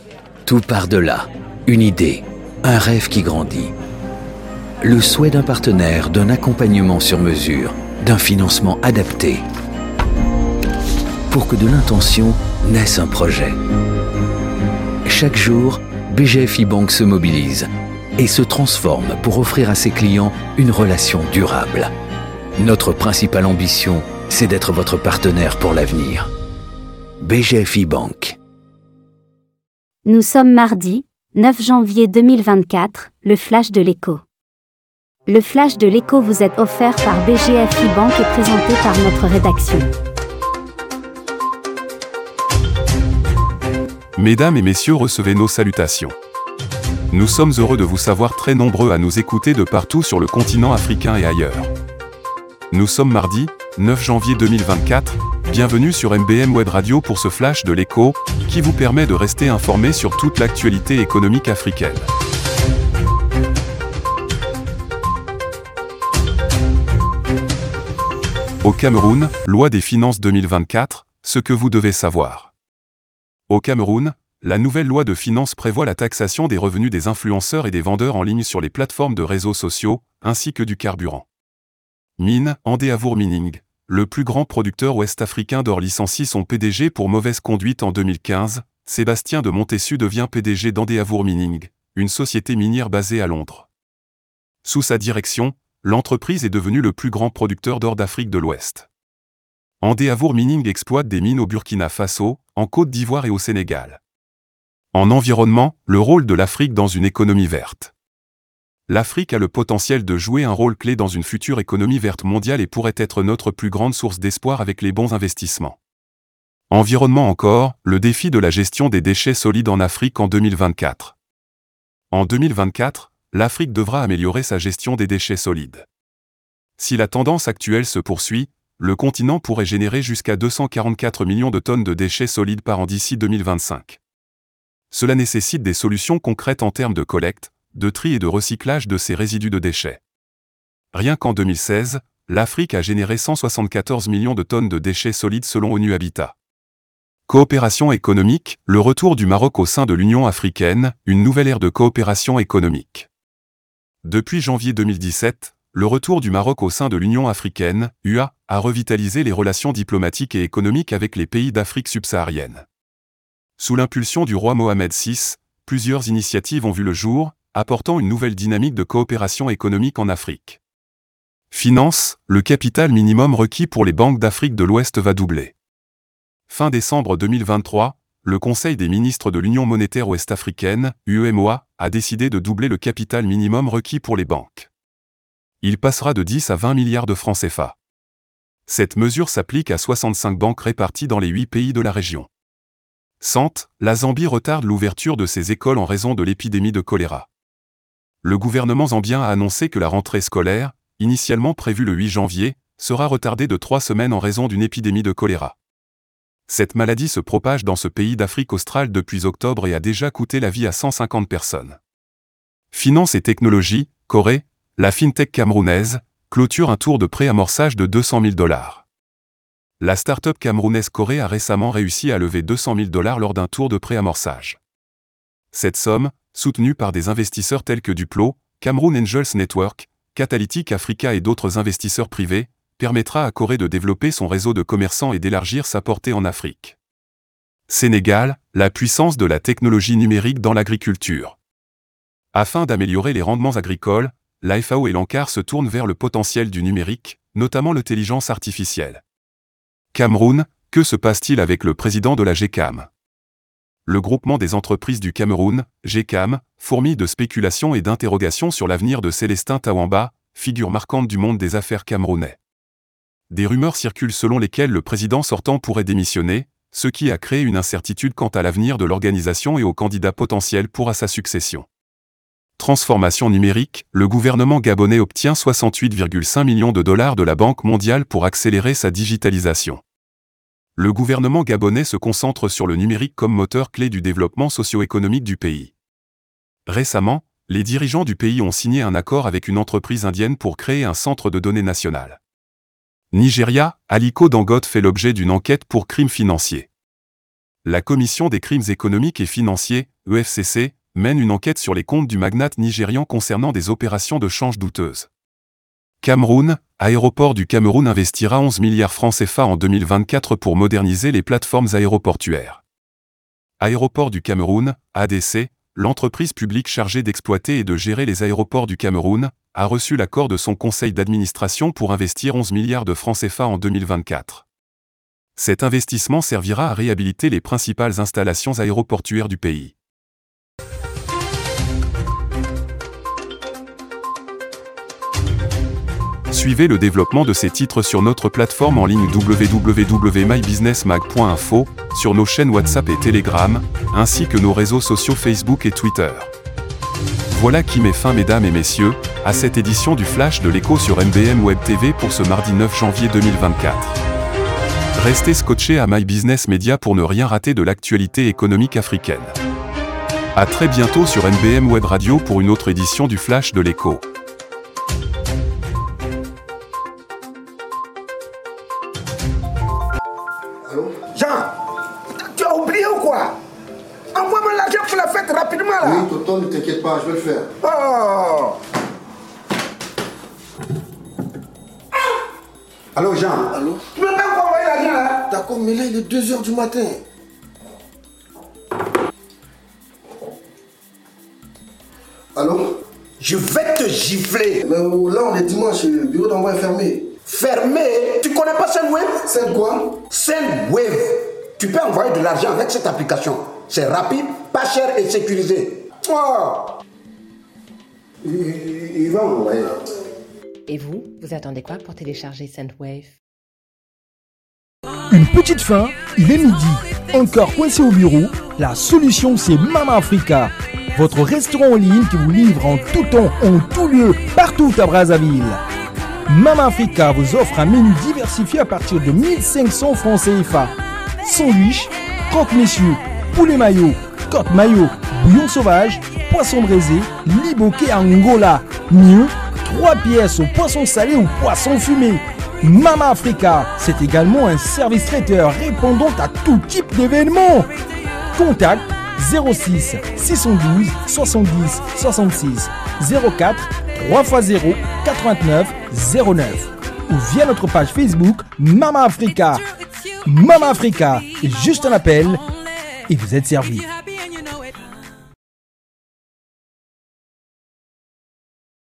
Tout part de là. Une idée, un rêve qui grandit. Le souhait d'un partenaire, d'un accompagnement sur mesure, d'un financement adapté. Pour que de l'intention naisse un projet. Chaque jour, BGF e-Bank se mobilise et se transforme pour offrir à ses clients une relation durable. Notre principale ambition, c'est d'être votre partenaire pour l'avenir. BGF e-Bank. Nous sommes mardi, 9 janvier 2024, le Flash de l'Écho. Le Flash de l'Écho vous est offert par BGF e-Bank et présenté par notre rédaction. Mesdames et messieurs, recevez nos salutations. Nous sommes heureux de vous savoir très nombreux à nous écouter de partout sur le continent africain et ailleurs. Nous sommes mardi, 9 janvier 2024, bienvenue sur MBM Web Radio pour ce Flash de l'Écho, qui vous permet de rester informé sur toute l'actualité économique africaine. Au Cameroun, loi des finances 2024, ce que vous devez savoir. Au Cameroun, la nouvelle loi de finances prévoit la taxation des revenus des influenceurs et des vendeurs en ligne sur les plateformes de réseaux sociaux, ainsi que du carburant. Mine, Endeavour Mining, le plus grand producteur ouest-africain d'or licencie son PDG pour mauvaise conduite en 2015, Sébastien de Montessu devient PDG d'Endeavour Mining, une société minière basée à Londres. Sous sa direction, l'entreprise est devenue le plus grand producteur d'or d'Afrique de l'Ouest. Endeavour Mining exploite des mines au Burkina Faso, en Côte d'Ivoire et au Sénégal. En environnement, le rôle de l'Afrique dans une économie verte. L'Afrique a le potentiel de jouer un rôle clé dans une future économie verte mondiale et pourrait être notre plus grande source d'espoir avec les bons investissements. Environnement encore, le défi de la gestion des déchets solides en Afrique en 2024. En 2024, l'Afrique devra améliorer sa gestion des déchets solides. Si la tendance actuelle se poursuit, le continent pourrait générer jusqu'à 244 millions de tonnes de déchets solides par an d'ici 2025. Cela nécessite des solutions concrètes en termes de collecte, de tri et de recyclage de ces résidus de déchets. Rien qu'en 2016, l'Afrique a généré 174 millions de tonnes de déchets solides selon ONU Habitat. Coopération économique, le retour du Maroc au sein de l'Union africaine, une nouvelle ère de coopération économique. Depuis janvier 2017, le retour du Maroc au sein de l'Union africaine, UA, a revitalisé les relations diplomatiques et économiques avec les pays d'Afrique subsaharienne. Sous l'impulsion du roi Mohamed VI, plusieurs initiatives ont vu le jour, apportant une nouvelle dynamique de coopération économique en Afrique. Finance, le capital minimum requis pour les banques d'Afrique de l'Ouest va doubler. Fin décembre 2023, le Conseil des ministres de l'Union monétaire ouest-africaine, UEMOA, a décidé de doubler le capital minimum requis pour les banques. Il passera de 10 à 20 milliards de francs CFA. Cette mesure s'applique à 65 banques réparties dans les 8 pays de la région. La Zambie retarde l'ouverture de ses écoles en raison de l'épidémie de choléra. Le gouvernement zambien a annoncé que la rentrée scolaire, initialement prévue le 8 janvier, sera retardée de 3 semaines en raison d'une épidémie de choléra. Cette maladie se propage dans ce pays d'Afrique australe depuis octobre et a déjà coûté la vie à 150 personnes. Finance et technologie, Corée, la fintech camerounaise, clôture un tour de préamorçage de 200 000 $. La start-up camerounaise Corée a récemment réussi à lever 200 000 $ lors d'un tour de préamorçage. Cette somme, soutenue par des investisseurs tels que Duplo, Cameroon Angels Network, Catalytic Africa et d'autres investisseurs privés, permettra à Corée de développer son réseau de commerçants et d'élargir sa portée en Afrique. Sénégal, la puissance de la technologie numérique dans l'agriculture. Afin d'améliorer les rendements agricoles, la FAO et l'ANCAR se tournent vers le potentiel du numérique, notamment l'intelligence artificielle. Cameroun, que se passe-t-il avec le président de la GCAM? Le groupement des entreprises du Cameroun, GCAM, fourmille de spéculations et d'interrogations sur l'avenir de Célestin Tawamba, figure marquante du monde des affaires camerounais. Des rumeurs circulent selon lesquelles le président sortant pourrait démissionner, ce qui a créé une incertitude quant à l'avenir de l'organisation et aux candidats potentiels pour à sa succession. Transformation numérique, le gouvernement gabonais obtient 68,5 millions de dollars de la Banque mondiale pour accélérer sa digitalisation. Le gouvernement gabonais se concentre sur le numérique comme moteur clé du développement socio-économique du pays. Récemment, les dirigeants du pays ont signé un accord avec une entreprise indienne pour créer un centre de données national. Nigeria, Aliko Dangote fait l'objet d'une enquête pour crimes financiers. la Commission des crimes économiques et financiers, EFCC, mène une enquête sur les comptes du magnate nigérian concernant des opérations de change douteuses. Cameroun, Aéroport du Cameroun investira 11 milliards francs CFA en 2024 pour moderniser les plateformes aéroportuaires. Aéroport du Cameroun, ADC, l'entreprise publique chargée d'exploiter et de gérer les aéroports du Cameroun, a reçu l'accord de son conseil d'administration pour investir 11 milliards de francs CFA en 2024. Cet investissement servira à réhabiliter les principales installations aéroportuaires du pays. Suivez le développement de ces titres sur notre plateforme en ligne www.mybusinessmag.info, sur nos chaînes WhatsApp et Telegram, ainsi que nos réseaux sociaux Facebook et Twitter. Voilà qui met fin, mesdames et messieurs, à cette édition du Flash de l'Écho sur MBM Web TV pour ce mardi 9 janvier 2024. Restez scotchés à My Business Media pour ne rien rater de l'actualité économique africaine. À très bientôt sur MBM Web Radio pour une autre édition du Flash de l'Écho. Allô? Jean, tu as oublié ou quoi? Envoie-moi l'argent pour la fête rapidement là. Oui, tonton, ne t'inquiète pas, je vais le faire. Oh! Allô, Jean? Allô? Tu m'as pas encore envoyé l'argent là? D'accord, mais là, il est 2h du matin. Allô? Je vais te gifler. Mais là, on est dimanche, le bureau d'envoi est fermé. Fermé? Tu connais pas Sendwave? C'est quoi? Sendwave. Tu peux envoyer de l'argent avec cette application. C'est rapide, pas cher et sécurisé. Oh! Il va envoyer. Et vous attendez quoi pour télécharger Sendwave? Une petite faim, il est midi. Encore coincé au bureau? La solution, c'est Mama Africa. Votre restaurant en ligne qui vous livre en tout temps, en tout lieu, partout à Brazzaville. Mama Africa vous offre un menu diversifié à partir de 1500 francs CFA. Sandwich, croque-messieurs, poulet mayo, côte mayo, bouillon sauvage, poisson braisé, liboké Angola. Mieux, 3 pièces au poisson salé ou poisson fumé. Mama Africa, c'est également un service traiteur répondant à tout type d'événements. Contact 06 612 70 66 04 3x0 89 09 ou via notre page Facebook Mama Africa. Mama Africa est juste un appel et vous êtes servi.